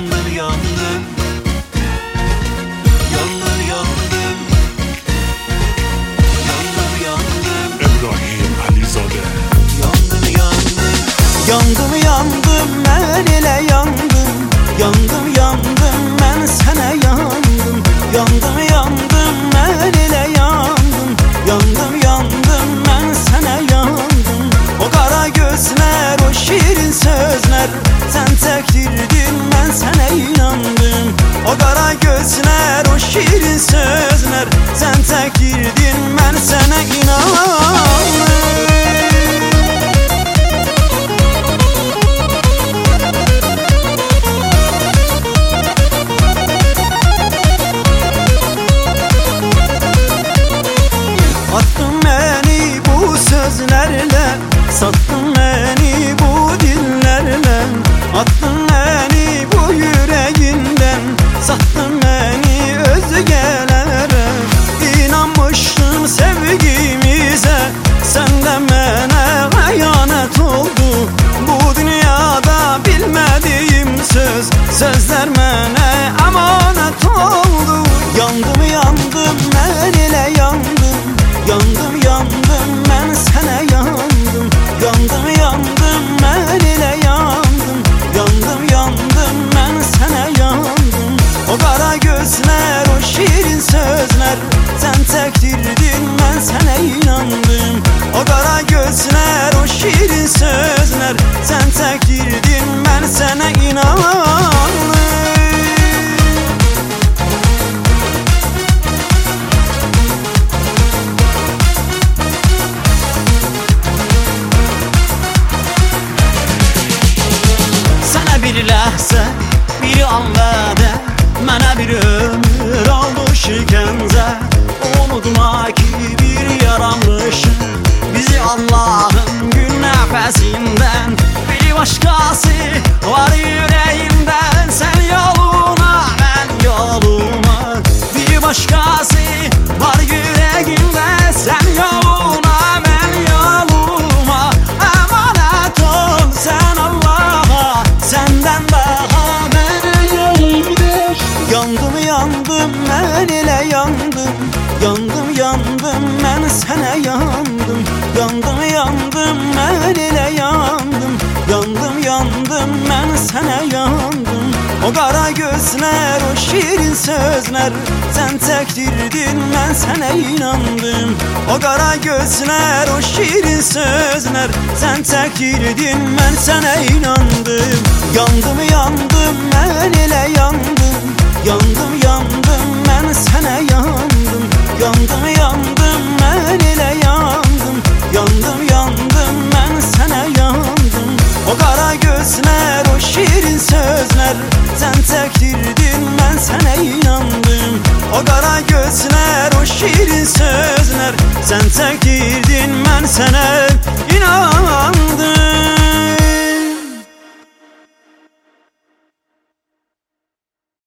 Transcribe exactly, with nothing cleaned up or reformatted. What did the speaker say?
Yandım yandım, yandım yandım, yandım yandım. İbrahim Alizade. Yandım yandım, Yandım yandım mən elə yandım. Yandım yandım mən sənə yandım. Yandım yandım mən elə yandım. Yandım yandım mən sənə yandım. O qara gözlər, o şirin sözlər, sən çəkdirdin mən sənə inandım. O qara gözlər, o şirin sözlər, sən çəkdirdin mən sənə inandım. Attın beni bu sözlerle, sattın beni bu dillerle. Attın beni bu yüreğinden, sattın beni özgelere. İnanmıştım sevgimize, senden bana hayanet oldu. Bu dünyada bilmediğim söz, sözler bana emanet oldu. Yandım yandım ben ile yandım. Yandım yandım mən sənə yandım. Yandım yandım mən elə yandım. Yandım yandım mən sənə yandım. O qara gözlər, o şirin sözlər, sən çəkdirdin mən sənə inandım. O qara gözlər, o şirin sözlər, sən çəkdirdin mən sənə inandım. Bir ləhzə, bir anladı, mənə bir ömür oldu şikəncə. Unutma ki bir yaranmışım, bizi Allah'ın gün nəfəsindən. Bir başqası var yüreğimdən, sen yoluna ben yoluma. Bir başqası var yüreğimdə, sen yoluna ben yoluma. Emanet ol sen Allah'a, senden daha ben yolumda. Yandım yandım mən elə yandım. Yandım yandım mən sənə yandım. Yandım yandım mən elə yandım. Yandım yandım mən sənə yandım. O qara gözlər, o şirin sözlər, sən çəkdirdin mən sənə inandım. O qara gözlər, o şirin sözlər, sən çəkdirdin mən sənə inandım. Yandım yandım mən elə yandım. Yandım yandım mən sənə yandım. Yandım yandım mən elə yandım. Yandım yandım mən sənə yandım. O qara gözlər, o şirin sözlər, sən çəkdirdin mən sənə inandım. O qara gözlər, o şirin sözlər, sən çəkdirdin mən sənə